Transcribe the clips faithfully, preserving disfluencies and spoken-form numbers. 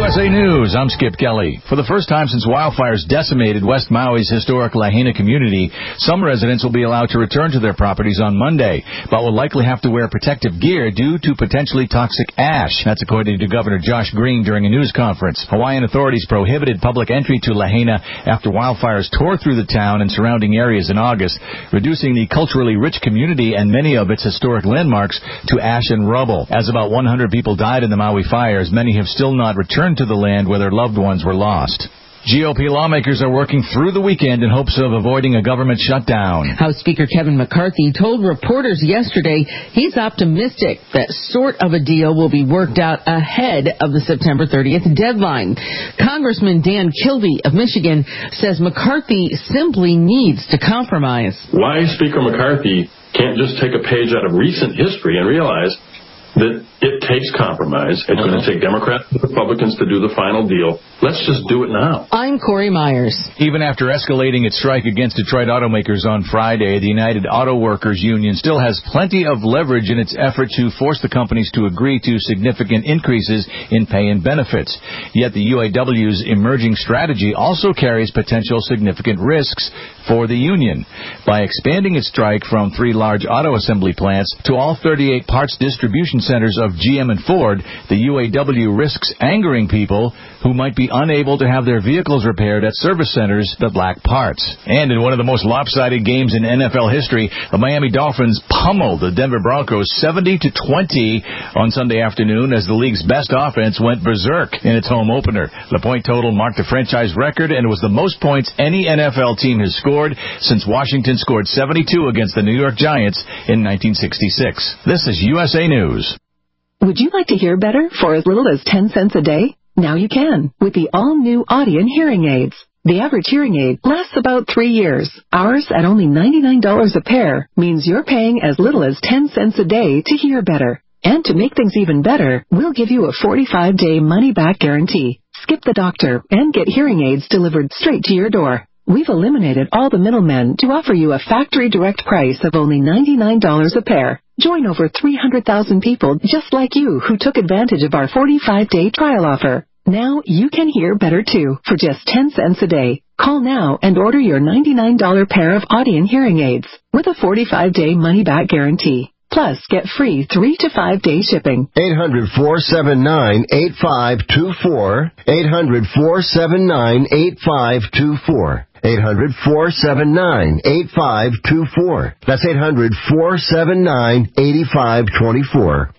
S A News, I'm Skip Kelly. For the first time since wildfires decimated West Maui's historic Lahaina community, some residents will be allowed to return to their properties on Monday, but will likely have to wear protective gear due to potentially toxic ash. That's according to Governor Josh Green during a news conference. Hawaiian authorities prohibited public entry to Lahaina after wildfires tore through the town and surrounding areas in August, reducing the culturally rich community and many of its historic landmarks to ash and rubble. As about one hundred people died in the Maui fires, many have still not returned to the land where their loved ones were lost. G O P lawmakers are working through the weekend in hopes of avoiding a government shutdown. House Speaker Kevin McCarthy told reporters yesterday he's optimistic that sort of a deal will be worked out ahead of the September thirtieth deadline. Congressman Dan Kilby of Michigan says McCarthy simply needs to compromise. Why Speaker McCarthy can't just take a page out of recent history and realize that it takes compromise. It's uh-huh. going to take Democrats and Republicans to do the final deal. Let's just do it now. I'm Corey Myers. Even after escalating its strike against Detroit automakers on Friday, the United Auto Workers Union still has plenty of leverage in its effort to force the companies to agree to significant increases in pay and benefits. Yet the U A W's emerging strategy also carries potential significant risks for the union. By expanding its strike from three large auto assembly plants to all thirty-eight parts distribution centers of G M and Ford, the U A W risks angering people who might be unable to have their vehicles repaired at service centers that lack parts. And in one of the most lopsided games in N F L history, the Miami Dolphins pummeled the Denver Broncos seventy to twenty on Sunday afternoon as the league's best offense went berserk in its home opener. The point total marked a franchise record and was the most points any N F L team has scored since Washington scored seventy-two against the New York Giants in nineteen sixty-six. This is U S A News. Would you like to hear better for as little as ten cents a day? Now you can with the all-new Audien hearing aids. The average hearing aid lasts about three years. Ours, at only ninety-nine dollars a pair, means you're paying as little as ten cents a day to hear better. And to make things even better, we'll give you a forty-five day money-back guarantee. Skip the doctor and get hearing aids delivered straight to your door. We've eliminated all the middlemen to offer you a factory direct price of only ninety-nine dollars a pair. Join over three hundred thousand people just like you who took advantage of our forty-five day trial offer. Now you can hear better too for just ten cents a day. Call now and order your ninety-nine dollars pair of Audien hearing aids with a forty-five day money-back guarantee. Plus, get free three to five day shipping. eight hundred, four seven nine, eight five two four. eight hundred, four seven nine, eight five two four. eight hundred, four seven nine, eight five two four. That's eight hundred, four seven nine, eight five two four.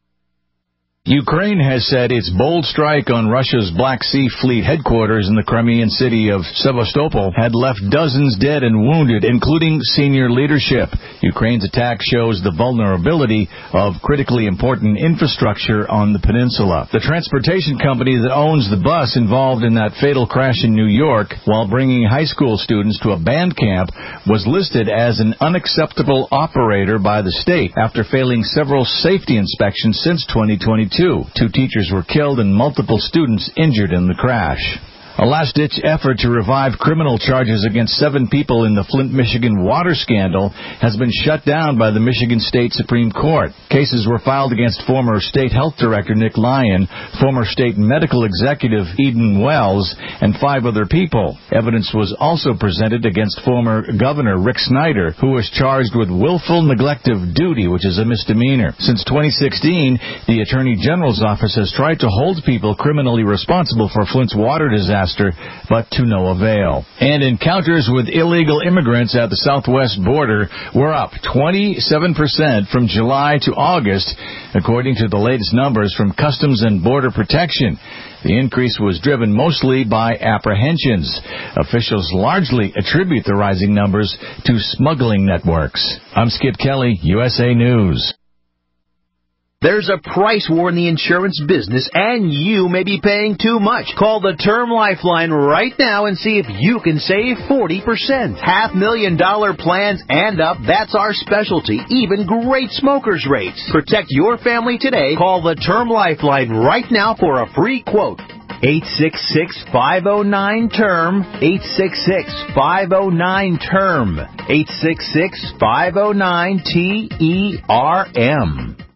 Ukraine has said its bold strike on Russia's Black Sea Fleet headquarters in the Crimean city of Sevastopol had left dozens dead and wounded, including senior leadership. Ukraine's attack shows the vulnerability of critically important infrastructure on the peninsula. The transportation company that owns the bus involved in that fatal crash in New York while bringing high school students to a band camp was listed as an unacceptable operator by the state after failing several safety inspections since twenty twenty-two. Two teachers were killed and multiple students injured in the crash. A last-ditch effort to revive criminal charges against seven people in the Flint, Michigan water scandal has been shut down by the Michigan State Supreme Court. Cases were filed against former State Health Director Nick Lyon, former State Medical Executive Eden Wells, and five other people. Evidence was also presented against former Governor Rick Snyder, who was charged with willful neglect of duty, which is a misdemeanor. Since twenty sixteen, the Attorney General's office has tried to hold people criminally responsible for Flint's water disaster, but to no avail. And encounters with illegal immigrants at the southwest border were up twenty-seven percent from July to August, according to the latest numbers from Customs and Border Protection. The increase was driven mostly by apprehensions. Officials largely attribute the rising numbers to smuggling networks. I'm Skip Kelly, U S A News. There's a price war in the insurance business, and you may be paying too much. Call the Term Lifeline right now and see if you can save forty percent. Half million dollar plans and up, that's our specialty. Even great smokers' rates. Protect your family today. Call the Term Lifeline right now for a free quote. eight six six, five oh nine, T E R M. eight six six, five oh nine, T E R M. eight six six, five oh nine, T E R M.